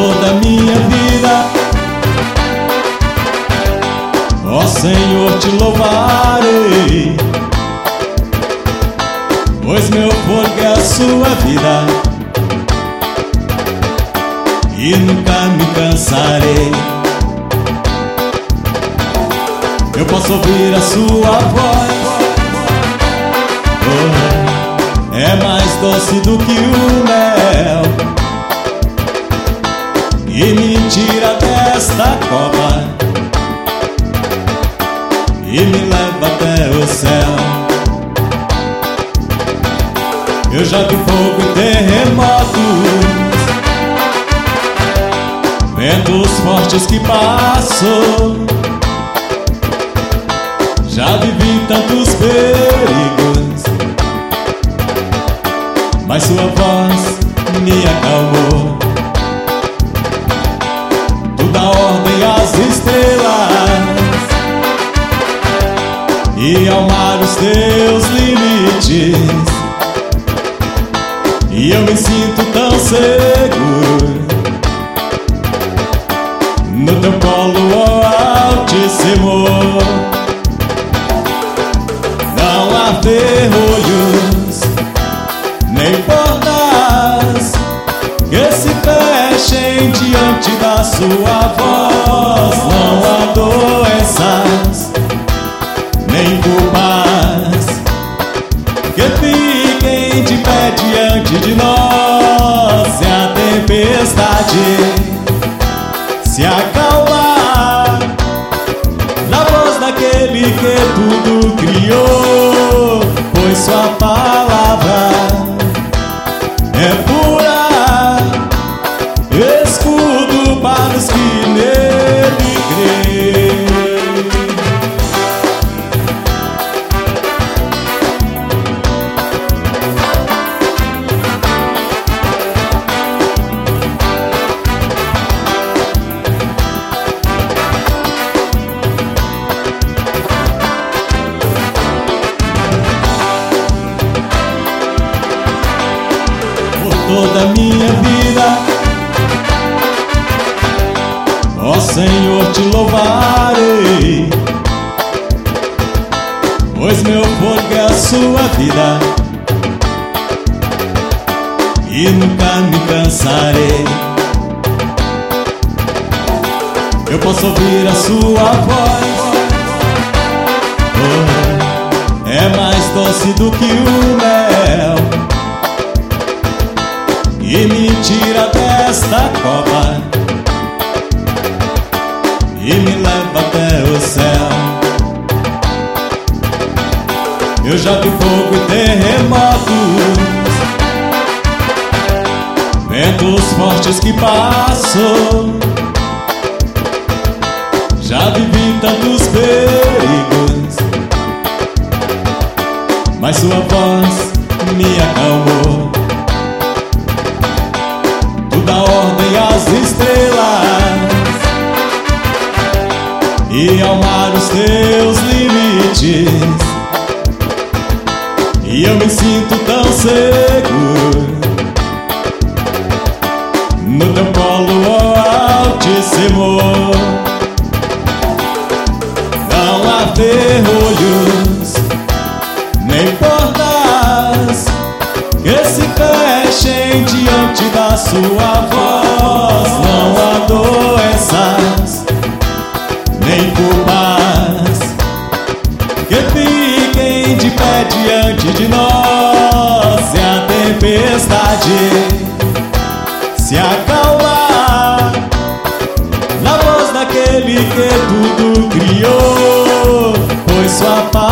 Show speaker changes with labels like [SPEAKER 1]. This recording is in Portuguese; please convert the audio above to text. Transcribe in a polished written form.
[SPEAKER 1] toda a minha vida. Ó Senhor, te louvarei, pois meu fôlego é a sua vida e nunca me cansarei. Eu posso ouvir a sua voz, oh, é mais doce do que o mel, e me tira desta cova e me leva até o céu. Eu já vi fogo e terremotos, ventos fortes que passam. Já vivi tantos perigos, mas sua voz me acalmou. Tu dá ordem às estrelas e ao mar os teus limites, e eu me sinto tão seguro no teu colo, ó Altíssimo. Não há ferrolhos nem portas que se fechem diante da sua voz. Não há doenças nem culpas que fiquem de pé diante de nós. Se a tempestade se acalmar na voz daquele que tudo criou, pois sua palavra é pura, escudo para os que nele creem. Toda a minha vida, ó Senhor, te louvarei, pois meu fôlego é a sua vida e nunca me cansarei. Eu posso ouvir a sua voz, oh, é mais doce do que o mel, e me tira desta cova e me leva até o céu. Eu já vi fogo e terremotos, ventos fortes que passam. Já vivi tantos perigos, mas sua voz me acalmou. Dá ordem às estrelas e ao mar os teus limites, e eu me sinto tão seguro no teu colo, ó Altíssimo. Não há ferrolhos nem portas que se fechem diante da sua voz. Não há doenças nem culpas que fiquem de pé diante de nós. Se a tempestade se acalmar na voz daquele que tudo criou, pois sua paz